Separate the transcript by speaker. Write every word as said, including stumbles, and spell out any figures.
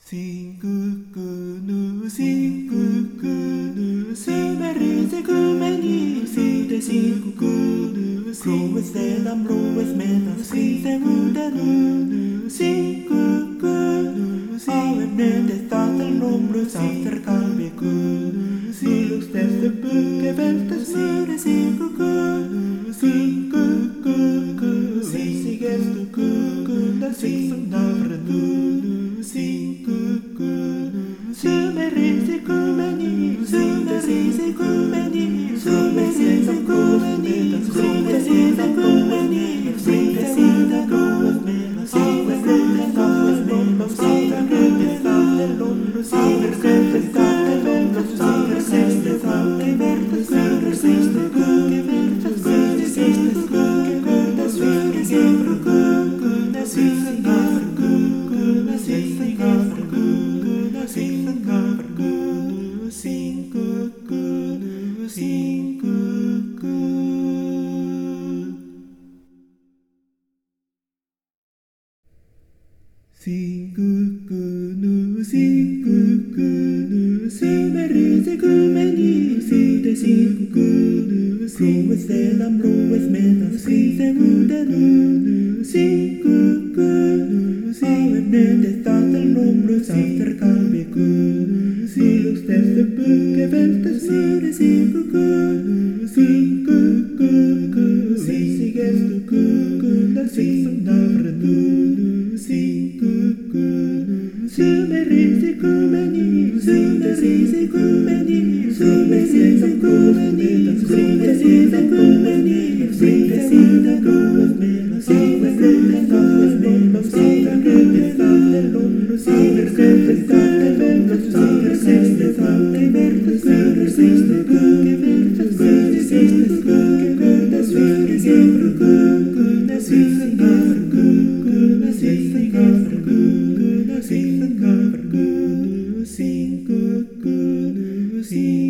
Speaker 1: Sinkukunu, sinkukunu, simerise kumeni, side sinkukunu, Kroes delam roes metas krise mudenu, sinkukunu, avemnende statel nombrus after kalbekunu, silux teste buke veltes sire sinkukunu, sinkukunu, sisiges tu kukunda sisum navrenu, sinkukunu, sumerise kumeni, sumerise kumeni, sumerise kumeni, sumerise kumeni, sumerise kumeni, sumerise kumeni, sumerise kumeni, sumerise Sinkukunu, sinkukunu, sumerise kumeni, side sinkukunu, Kroes delam roes metas krise mudenu, sinkukunu, avemnende statel nombrus after kalbekunu, silux teste buke veltes sire sinkukunu, sinkukunu, sisiges tu kukunda sisum navrenu, sinkukunu, sumerise kumeni, sumerise kumeni, sumerise kumeni, sumerise kumeni, sumerise kumeni, sumerise kumeni, sumerise kumeni, sumerise sinkukunu, sinkukunu, sinkukunu,